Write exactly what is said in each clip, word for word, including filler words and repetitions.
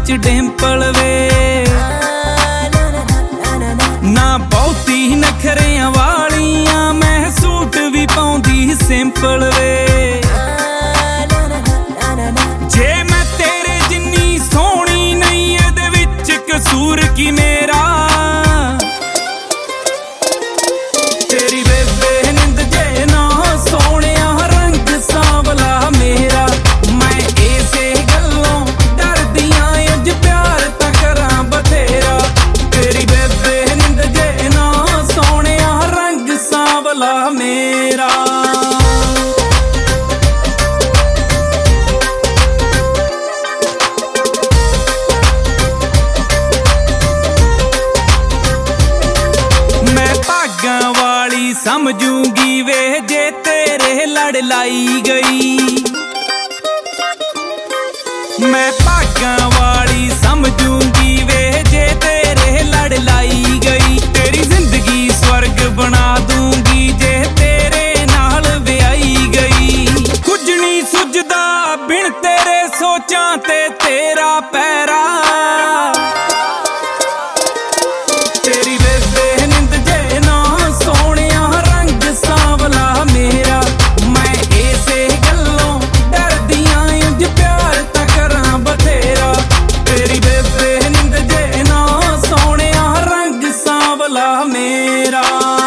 च डिंपल वे ना बहुती नखरियां वालियां मैं सूट भी पाउंदी सिंपल वे जे मैं तेरे जिन्नी सोहनी नहीं इहदे विच कसूर की मेरा तेरी बेबे निंद जे ना सोहणिया रंग सांवला मेरा मैं इसे गल्लों डरदियां अज प्यार तां करां बथेरा तेरी बेबे निंद जे ना सोहणिया रंग सांवला मेरा समझूंगी वे जे तेरे लड़ लाई गई मैं भागां वाली समझूंगी वे जे तेरे लड़ लाई गई तेरी जिंदगी स्वर्ग बना दूंगी जे तेरे नाल व्याई गई कुछ नहीं सुझदा बिन तेरे सोचां ते तेरा पैरा तेरी बेबे निंद जे ना सोहणिया रंग सांवला मेरा मैं इसे गल्लों डरदियां अज प्यार तां करां बथेरा तेरी बेबे निंद जे ना सोहणिया रंग सांवला मेरा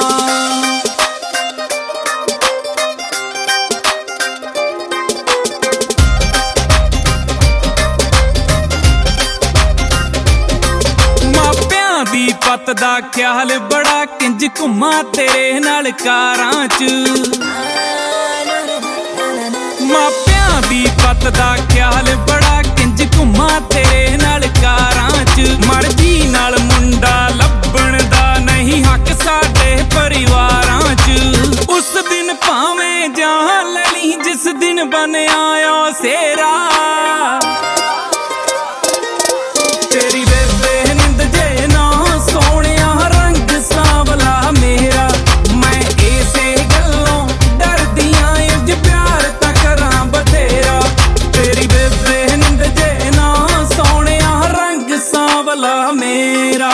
दी पत दा ख्याल बड़ा किंज घुमा तेरे नाल कारां च मापियां दी पत दा ख्याल बड़ा किंज घुमा तेरे नाल कारां च मर्जी नाल मुंडा लभण दा नहीं हक साडे परिवारां च उस दिन भावें जान लली जिस दिन बन आया सेरा तेरी बेबे निंद जे ना सोहणिया रंग सांवला मेरा मैं इसे गल्लों डरदियां अज प्यार तां करां बथेरा तेरी बेबे निंद जे ना सोहणिया रंग सांवला मेरा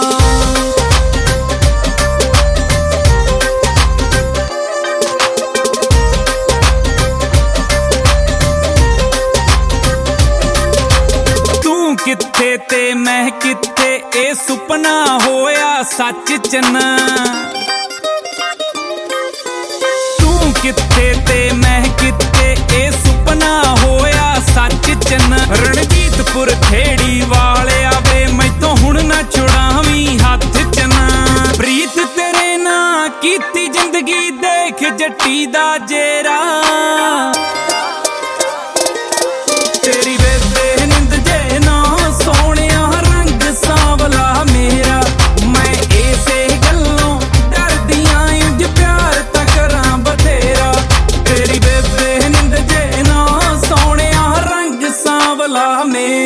किथे ते मैं किथे ए सुपना होया सच चना तू किथे ते मैं किथे ए सुपना होया सच चना रणजीतपुर खेड़ी वाले आवे मैथों हुण ना छुड़ावी हाथ चना प्रीत तेरे ना कीती जिंदगी देख जट्टी दा जेरा तेरी बेबे निंद जे ना सोहणिया रंग सांवला मेरा मैं इसे गल्लों डरदियां अज प्यार तां करां बथेरा तेरी बेबे निंद जे ना सोहणिया रंग सांवला मेरा